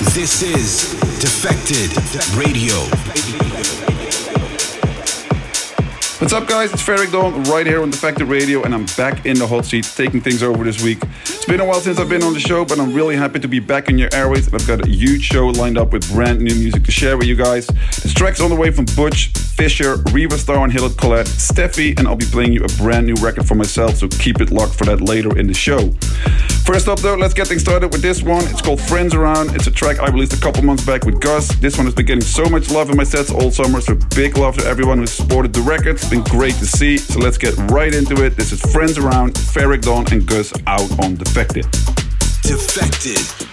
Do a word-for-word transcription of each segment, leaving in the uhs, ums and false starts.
This is Defected Radio. What's up, guys? It's Ferric Dawn right here on Defected Radio, and I'm back in the hot seat taking things over this week. It's been a while since I've been on the show, but I'm really happy to be back in your airways, and I've got a huge show lined up with brand new music to share with you guys. This track's on the way from Butch, Fisher, Riva Starr and Hillard Collette, Steffi, and I'll be playing you a brand new record for myself, so keep it locked for that later in the show. First up though, let's get things started with this one. It's called Friends Around. It's a track I released a couple months back with Gus. This one has been getting so much love in my sets all summer, so big love to everyone who's supported the record. It's been great to see, so let's get right into it. This is Friends Around, Ferric Dawn and Gus out on Defected. Defected.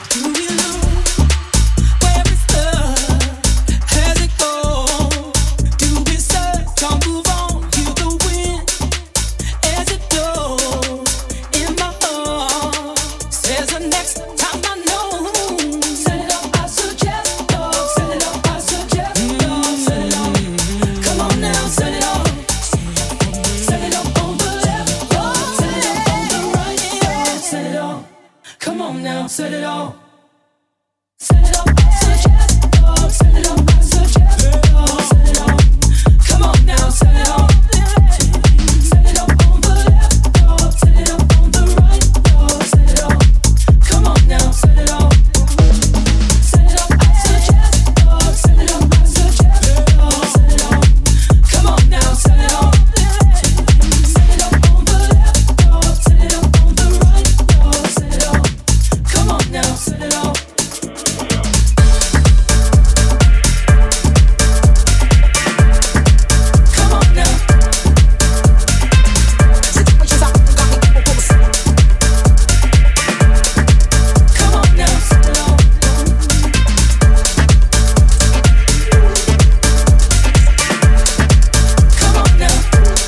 Set it off. Set it off. Suggest, oh, set it off. Suggest, oh, set it off. Come on now, set it off. Set it off on the left, oh, set it off on the right, oh, set it off. Come on now, set it off. Set it off. Suggest, oh, set it off. Suggest, oh, set it off. Come on now, set it off. Set it off on the left, oh, set it off on the right, oh, set it off. Come on now, set it off. Come on now. Situations out, got me almost. Come on now, set it off. Come on now.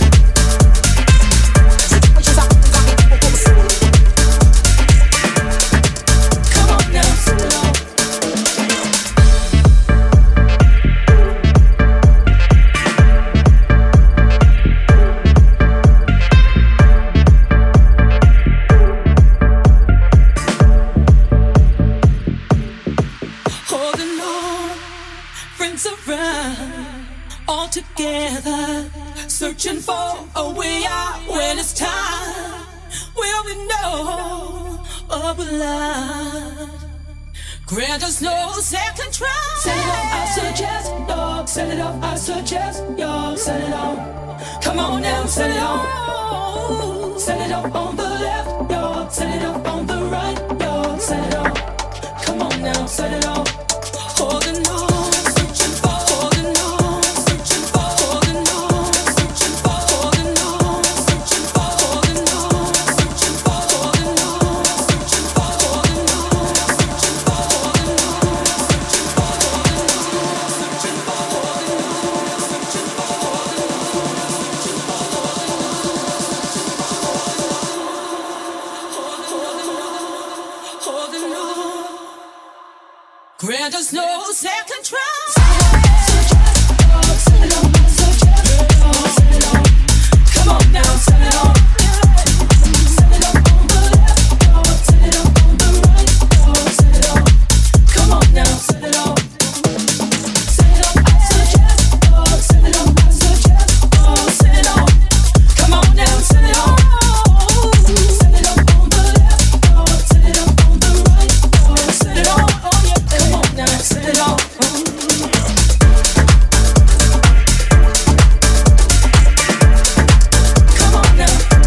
Situations out, got me almost. Come on now, set it off. Holding on, friends around, all together, searching for a way out when it's time. Will we know or will I? Grant us no second try. Set it off, I suggest, dog. Set it off, I suggest, y'all. Set it off. Come on now, set it off. Set it off on the left, y'all. Set it off on the right, y'all. Set it off. Come on now, set it off. Holding on, searching for, holding on, searching for, holding on, searching for, holding on, searching for, holding on, searching for, holding on, searching for, holding on, searching for, holding on, searching for, holding on, searching for, holding on, searching for, holding on, holding on. Grant us no second try. Come on now, set it off. Set it off on the left, oh, set it off on the right, oh, set it off. Come on now, set it off. Set it off, I suggest, oh, set it off, I suggest, oh, set it off. Come on now, set it off. Set it off on the left, oh, set it off on the right, oh, set it off. Oh yeah, come on now, set it off. Come on now.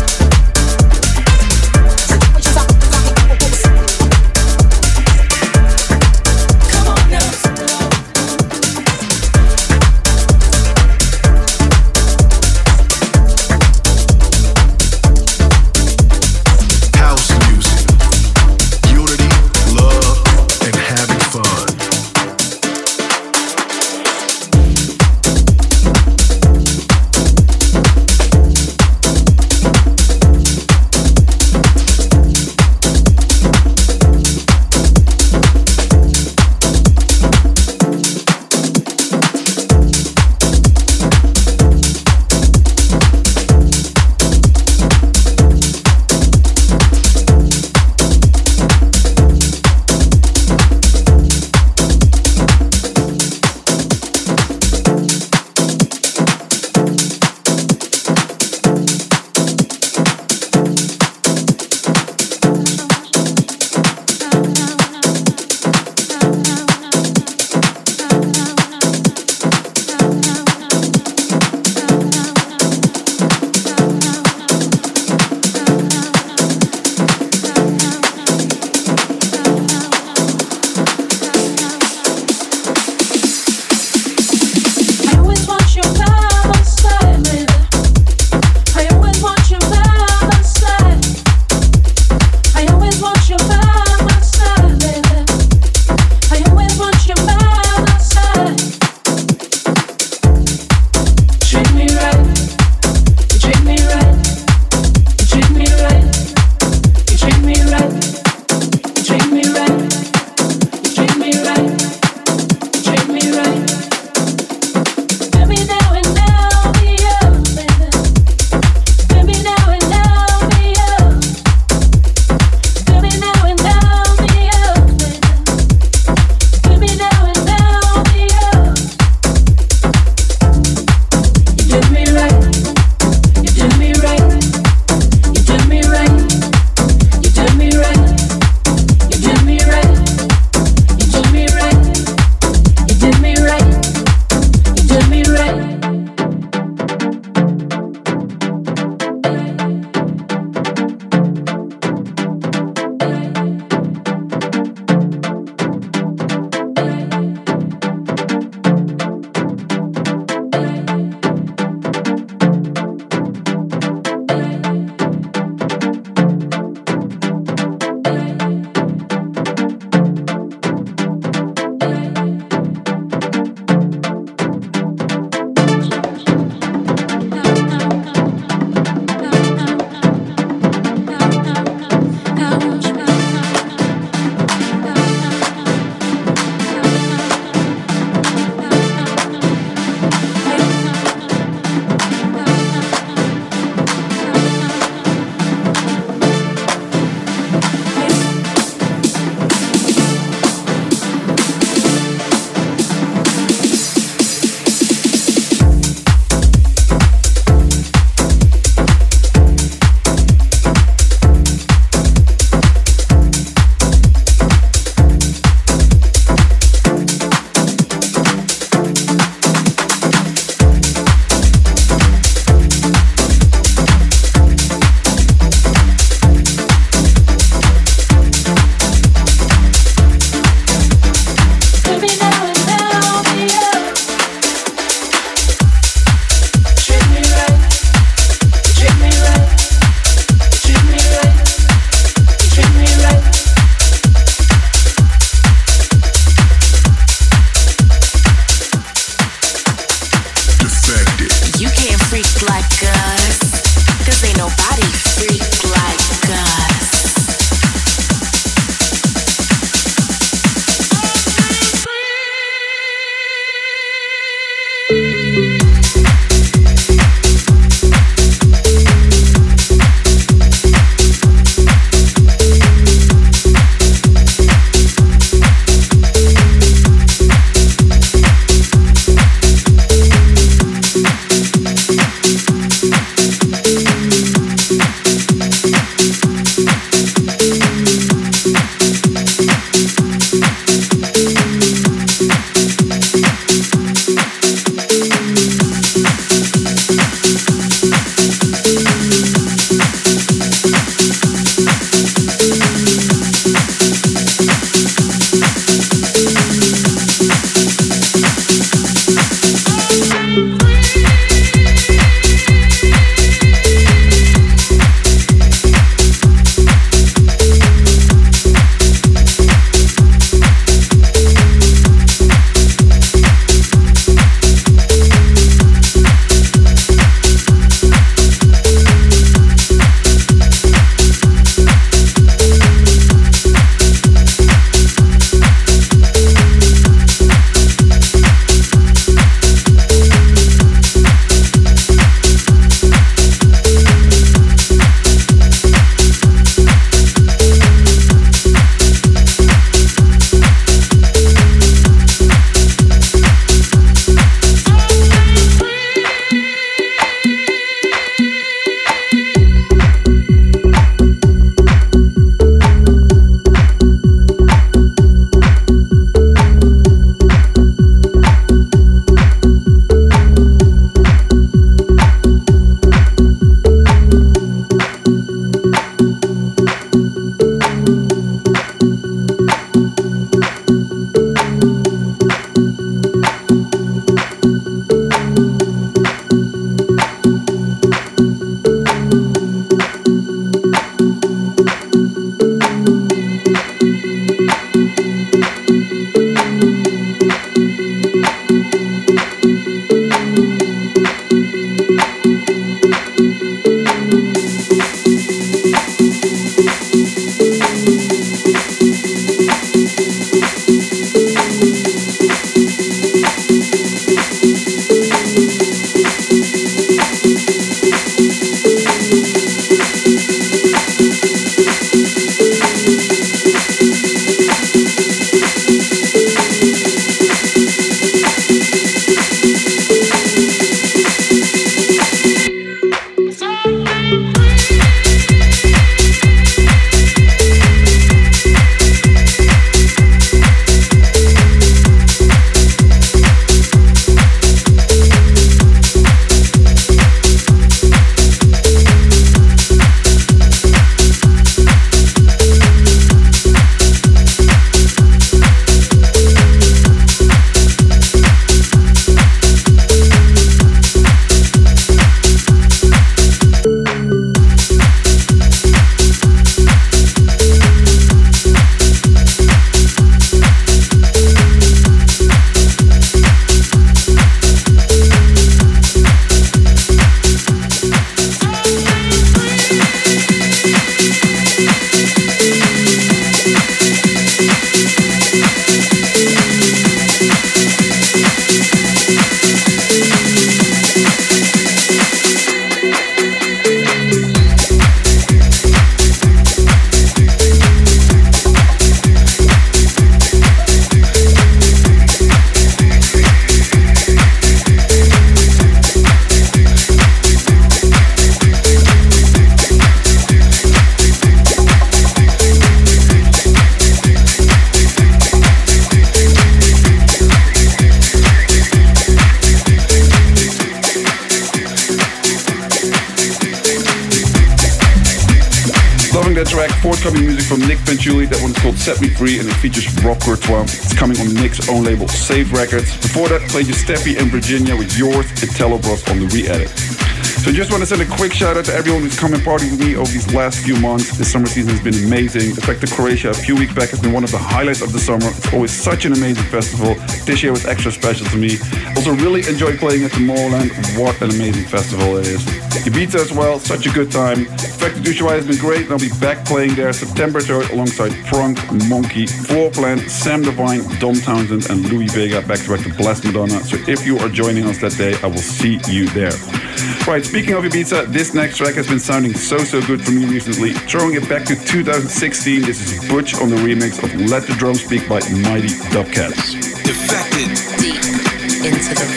forthcoming music from Nick Fanciulli. That one is called Set Me Free and it features Rock Courtois. It's coming on Nick's own label, Safe Records. Before that, played you Steffi and Virginia with Yours and Telobros on the re-edit. So just want to send a quick shout out to everyone who's come and partied with me over these last few months. This summer season has been amazing. The fact that Croatia a few weeks back has been one of the highlights of the summer. It's always such an amazing festival. This year was extra special to me. Also really enjoyed playing at Tomorrowland. What an amazing festival it is. Ibiza as well, such a good time. The fact that Ushuaia has been great and I'll be back playing there September third alongside Prunk, Monkey, Floorplan, Sam Divine, Dom Townsend and Louis Vega back to back to Bless Madonna. So if you are joining us that day, I will see you there. Right, speaking of Ibiza, this next track has been sounding so, so good for me recently. Throwing it back to two thousand sixteen, this is Butch on the remix of Let the Drum Speak by Mighty Dubcats. Defected. Deep into the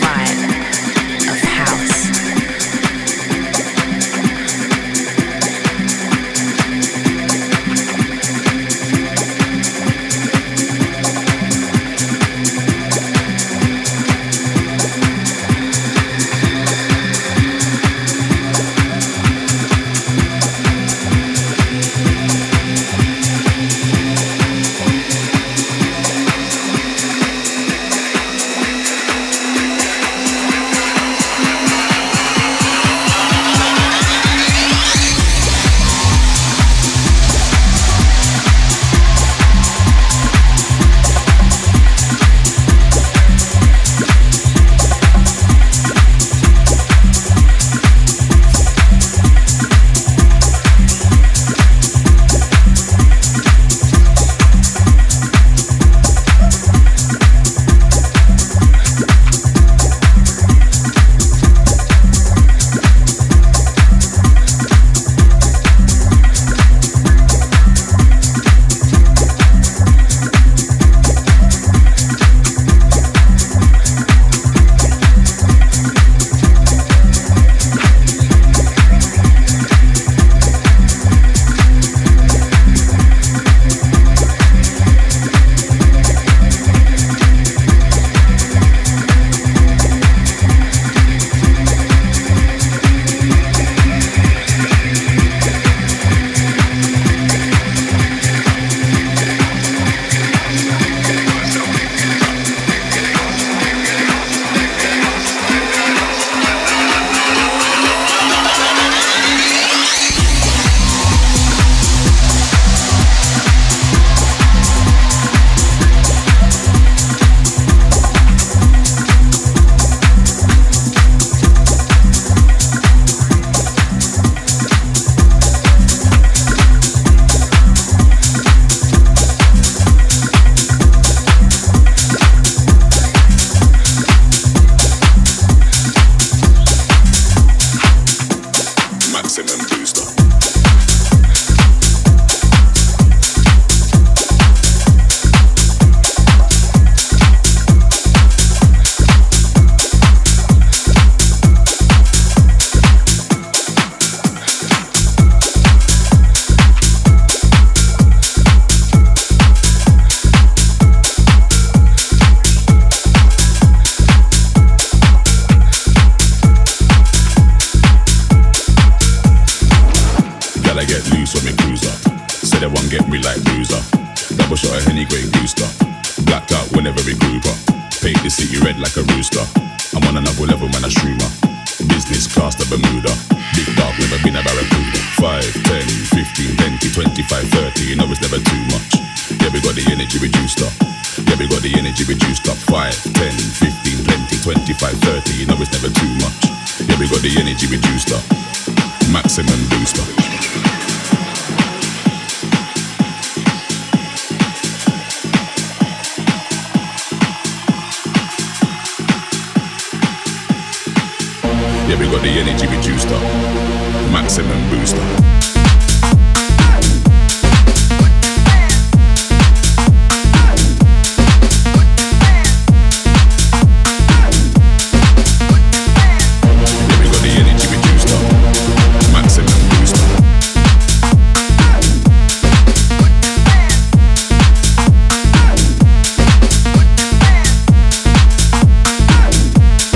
vibe of house.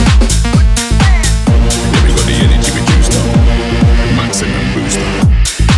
Maximum booster.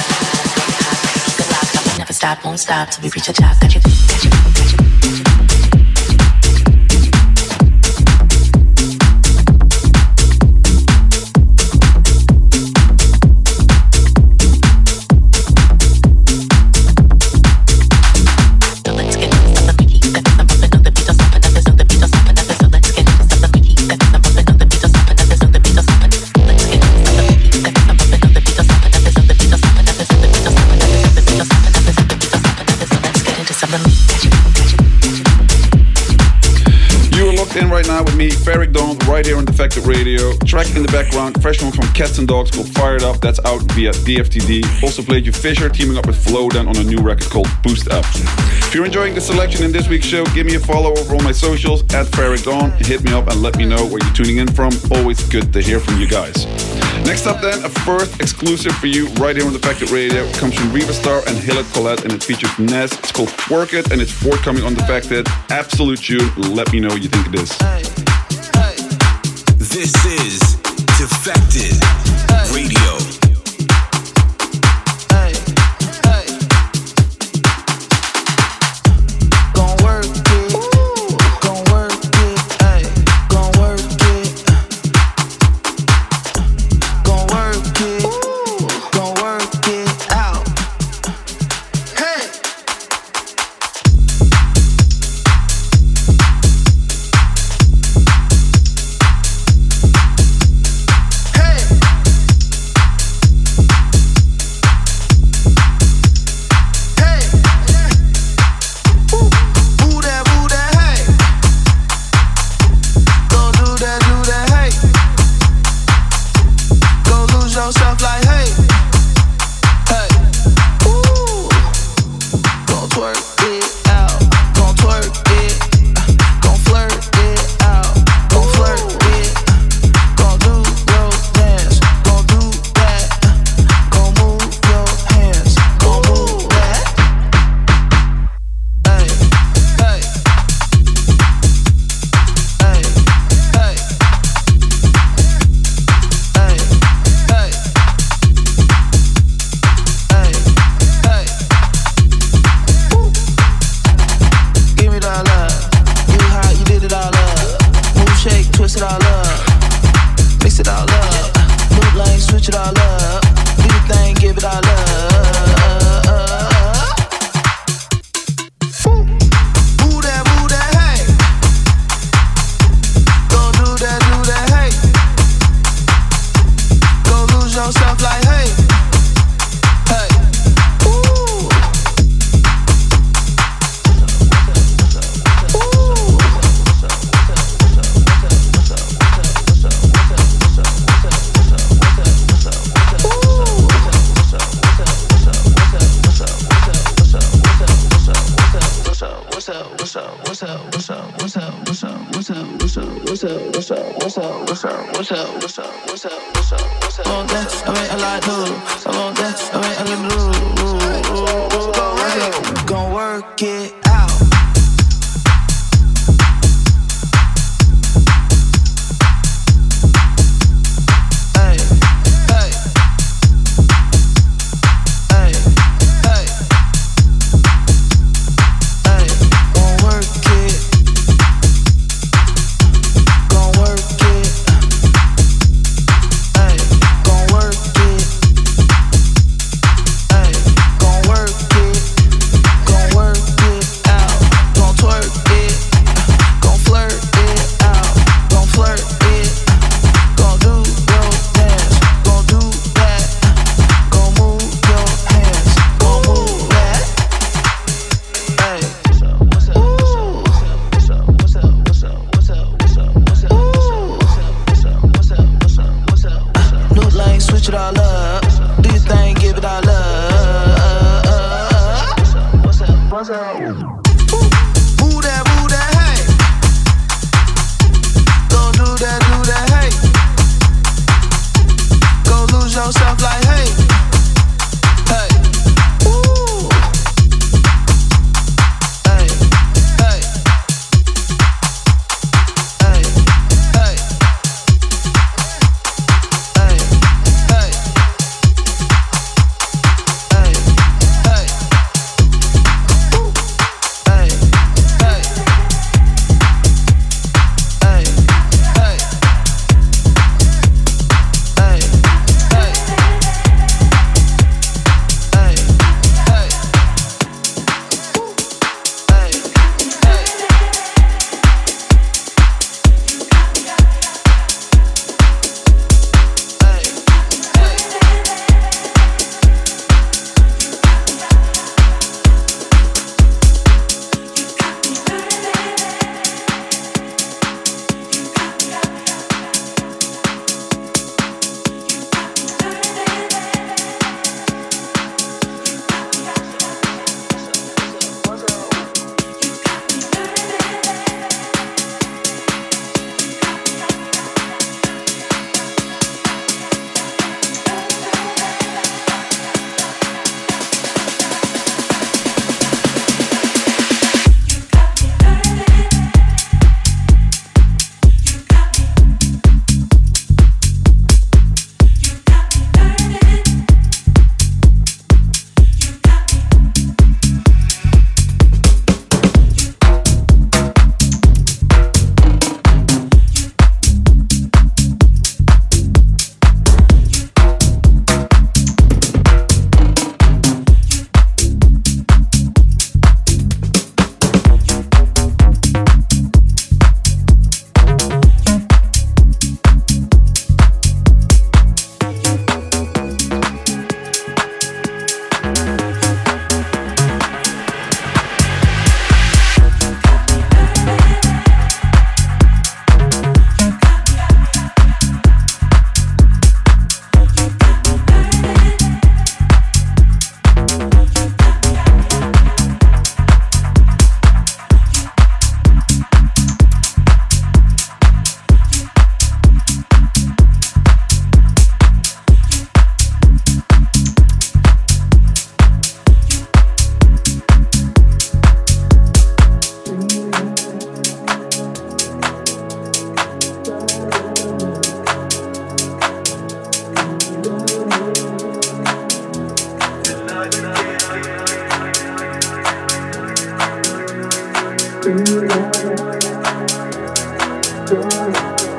Stop, won't stop till we reach the top. Got you, got you, got you. locked in right now with me, Ferric Dawn, right here on Defected Radio. Track in the background, fresh one from Cats and Dogs called Fired Up. That's out via D F T D. Also played you Fisher teaming up with Flowden on a new record called Boost Up. If you're enjoying the selection in this week's show, give me a follow over on my socials at Ferric Dawn. Hit me up and let me know where you're tuning in from. Always good to hear from you guys. Next up then, a first exclusive for you right here on Defected Radio. It comes from Reva Star and Hillet Colette and it features Ness. It's called Twerk It and it's forthcoming on Defected. Absolute tune. Let me know what you think it is. Hey, hey. This is Defected Radio.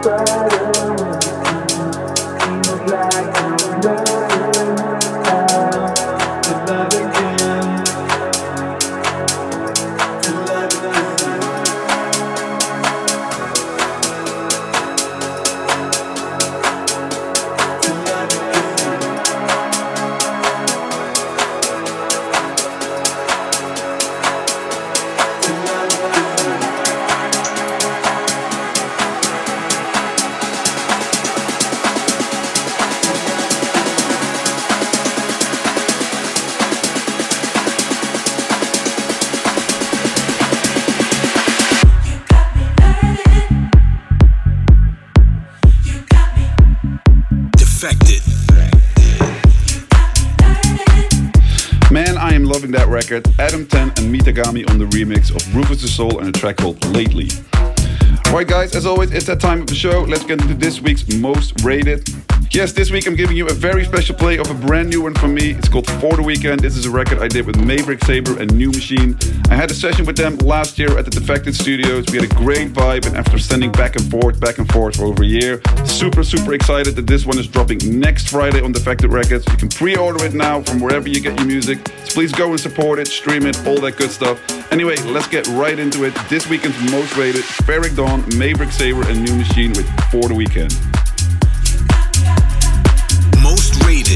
That record, Adam ten and Mitagami on the remix of Rufus the Soul and a track called Lately. Alright guys, as always, it's that time of the show. Let's get into this week's most rated. Yes, this week I'm giving you a very special play of a brand new one from me. It's called For the Weekend. This is a record I did with Maverick Sabre and New Machine. I had a session with them last year at the Defected Studios. We had a great vibe, and after sending back and forth, back and forth for over a year, super, super excited that this one is dropping next Friday on Defected Records. You can pre-order it now from wherever you get your music. So please go and support it, stream it, all that good stuff. Anyway, let's get right into it. This weekend's most rated, Ferric Dawn, Maverick Sabre and New Machine with For the Weekend. Most rated.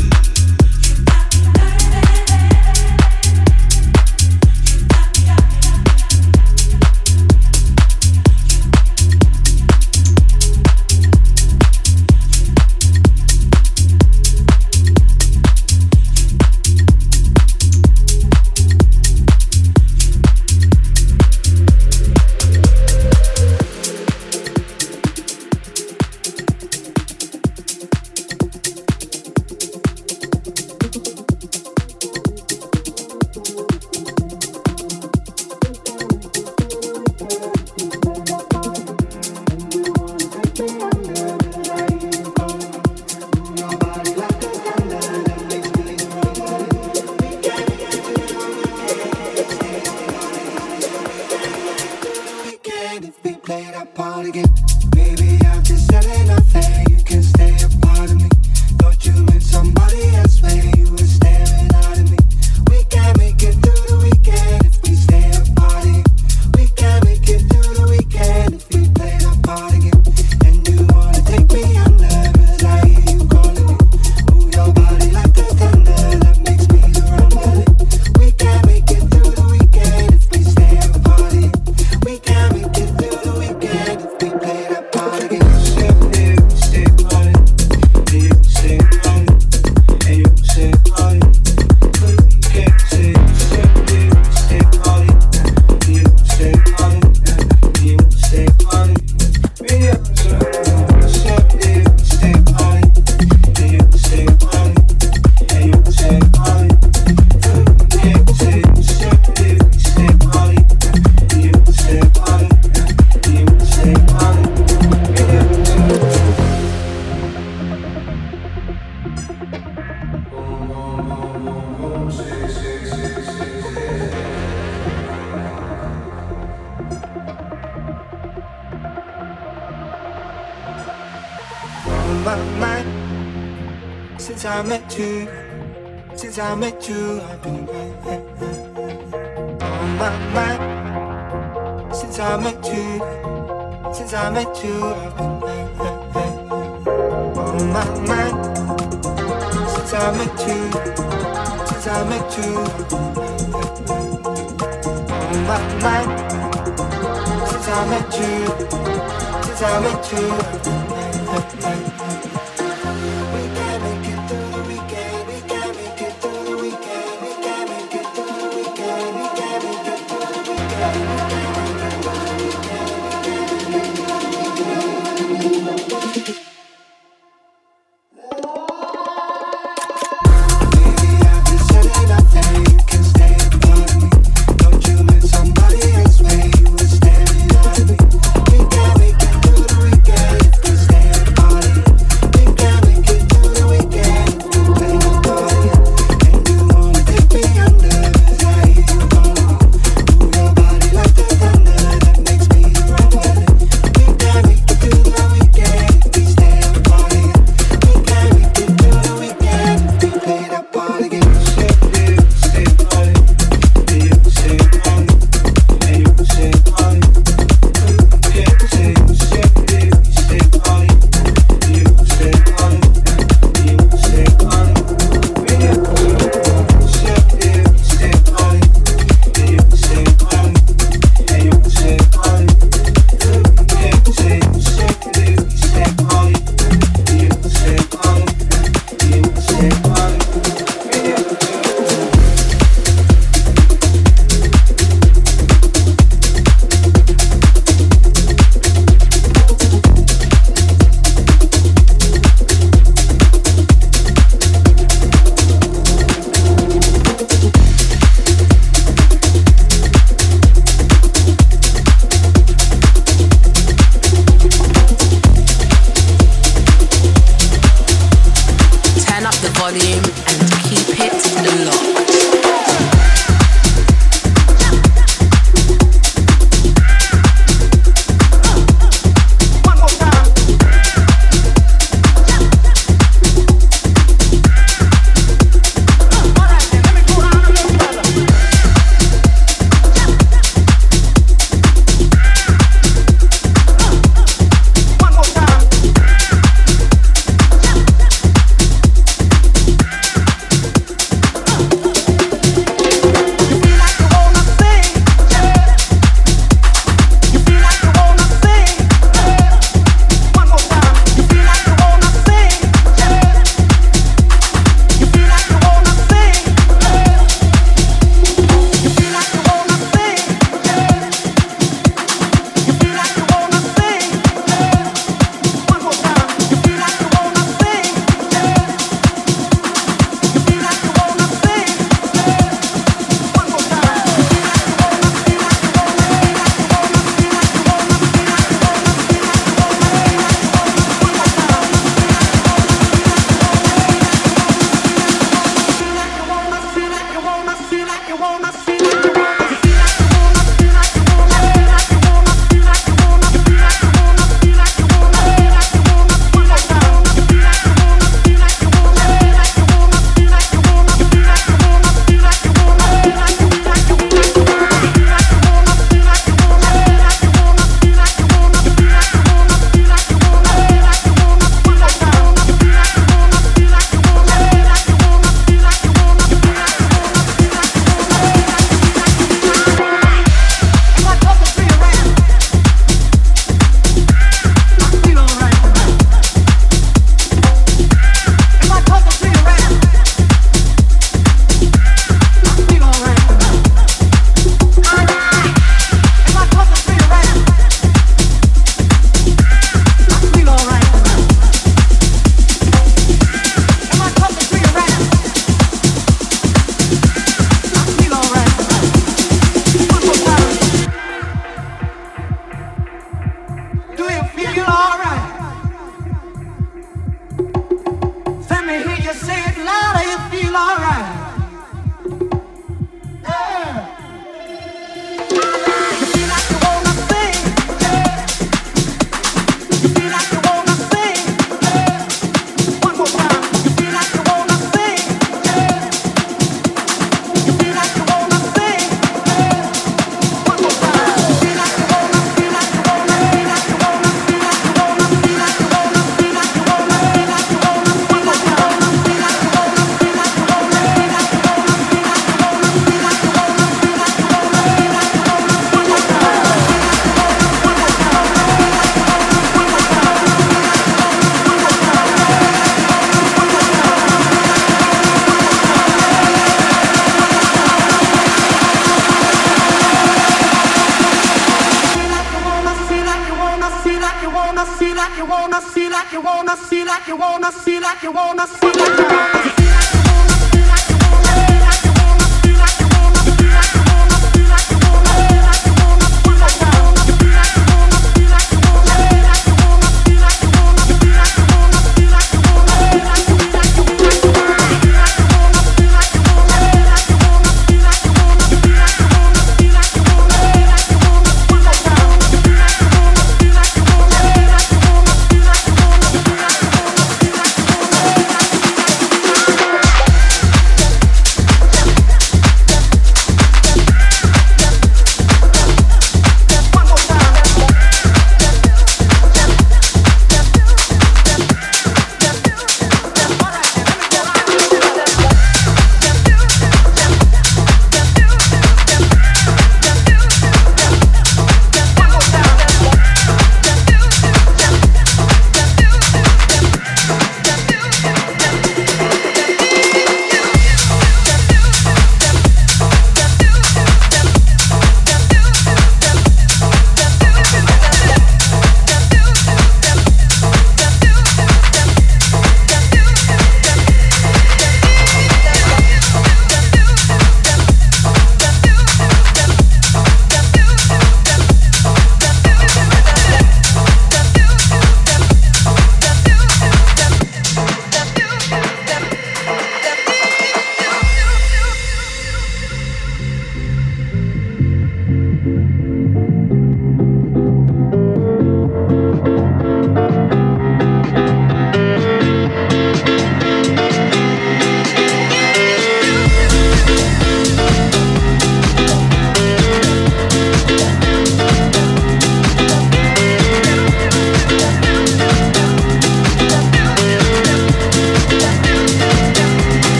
my mind. Since I met you, since I met you, I've been on my mind. Since I met you, since I met you, I've been on my mind. Since I met you, since I met you, on my mind. Since I met you, since I met you, we can make it through the weekend. We can make it through the weekend. We can make it through the weekend. We can make it through the weekend.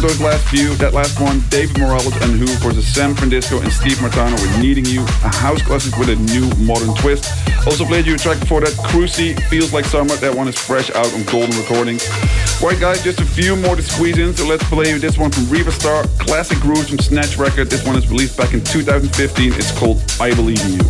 of those last few. That last one, David Morales and who, of course, is Sam Francisco and Steve Martano with Needing You, a house classic with a new modern twist. Also played you a track before that, Cruci, Feels Like Summer. That one is fresh out on Golden Recordings. Right, guys, just a few more to squeeze in, so let's play this one from Riva Starr, classic grooves from Snatch Record. This one is released back in two thousand fifteen. It's called I Believe in You.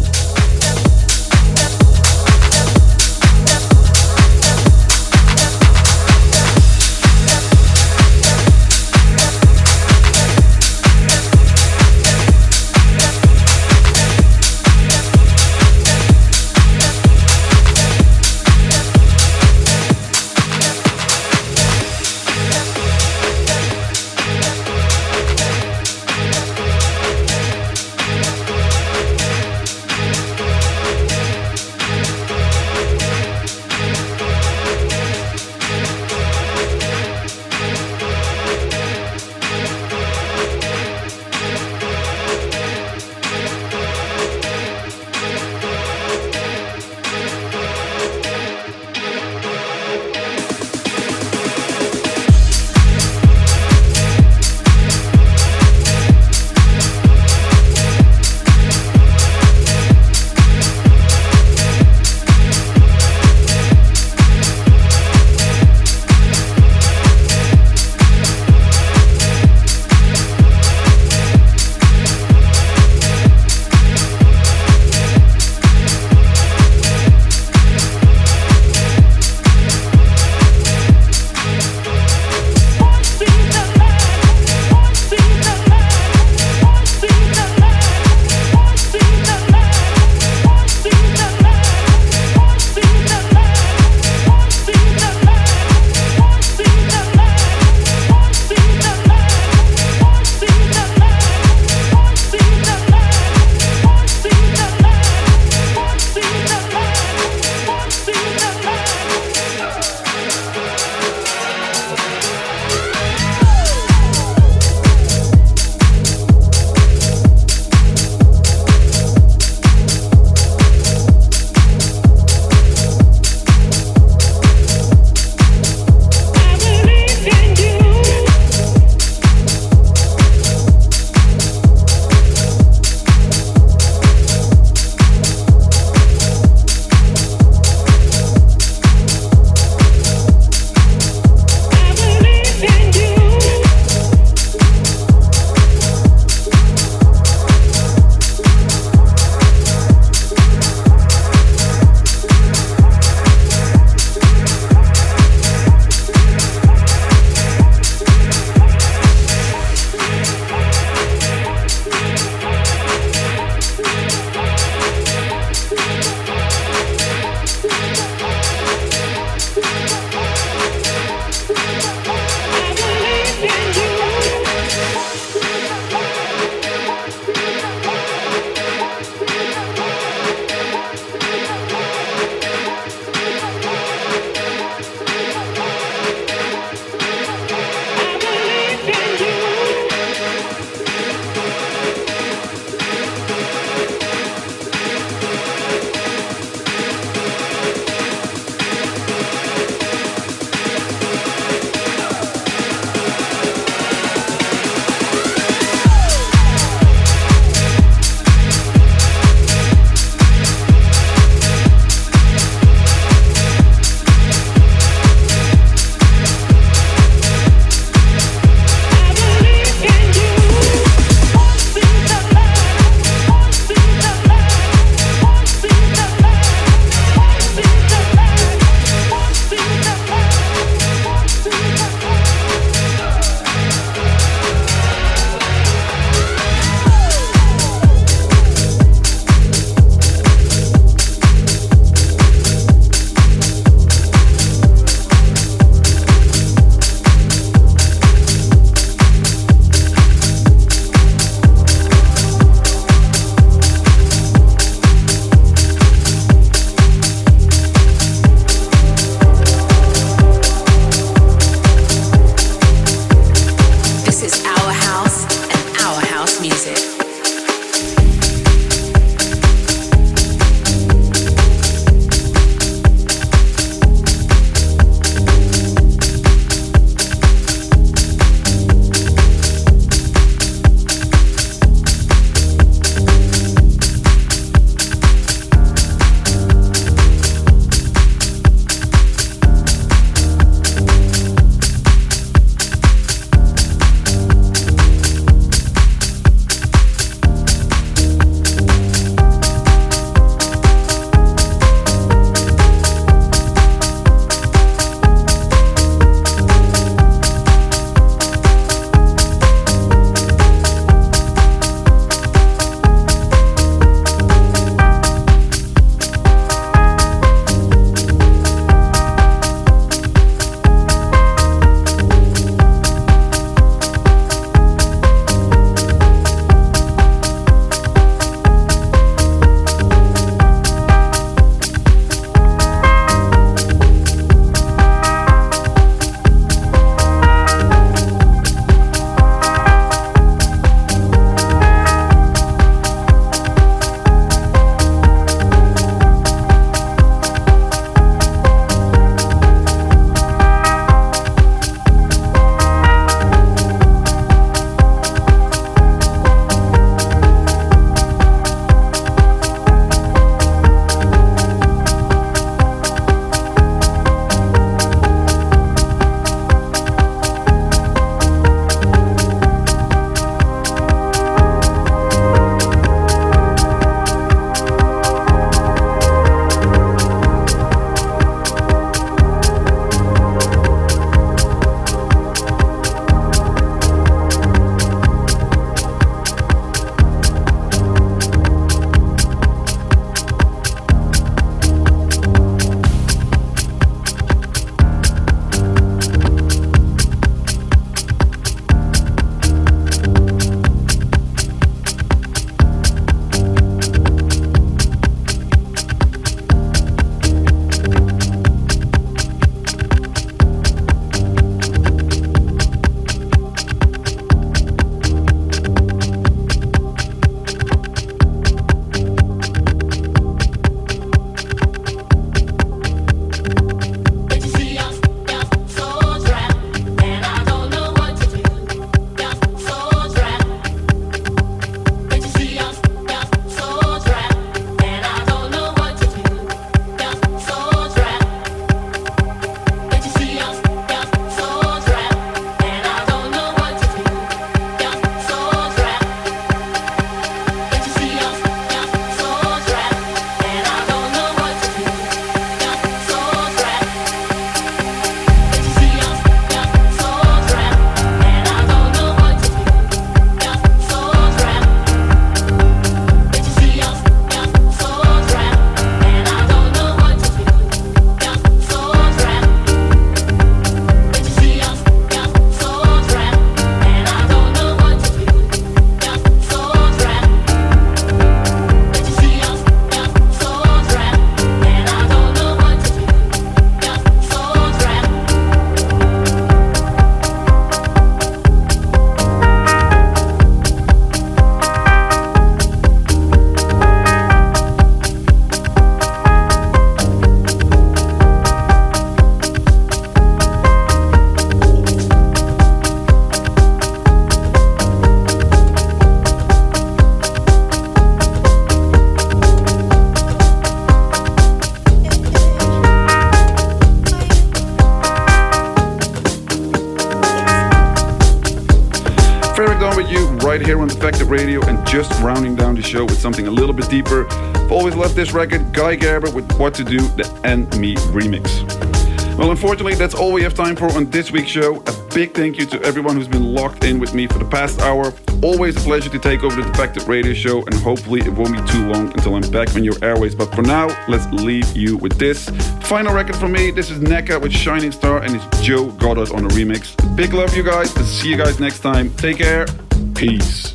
Defected Radio, and just rounding down the show with something a little bit deeper. I've always loved this record, Guy Gerber with What to Do, the And Me remix. Well, unfortunately, that's all we have time for on this week's show. A big thank you to everyone who's been locked in with me for the past hour. Always a pleasure to take over the Defected Radio show, and hopefully it won't be too long until I'm back on your airways. But for now, let's leave you with this. Final record from me, this is Neka with Shining Star, and it's Joe Goddard on a remix. Big love, you guys. I'll see you guys next time. Take care. Peace.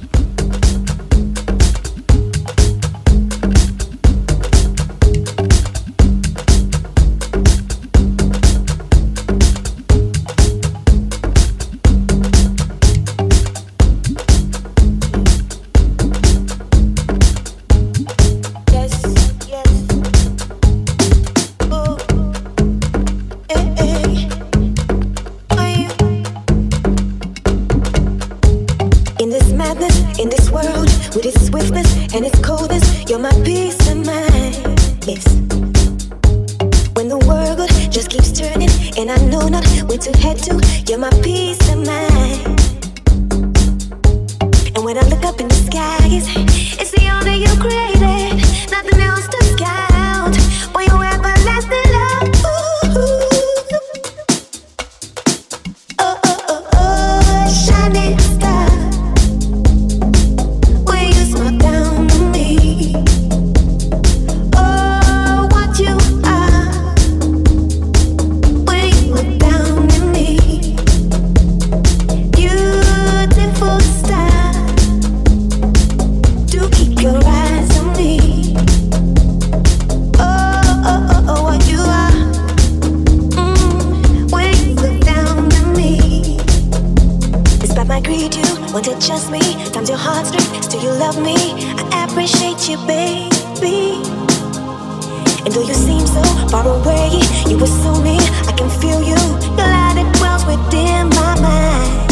And it's coldness, you're my peace of mind. Yes. When the world just keeps turning and I know not where to head to, you're my peace of mind. And when I look up in the skies, it's the honor you created, nothing else to count. For your everlasting love. Ooh. Oh, oh, oh, oh, shining star. Want to trust me, times your heartstrings, do you love me? I appreciate you, baby. And though you seem so far away, you were so near, I can feel you. Your light, it dwells within my mind.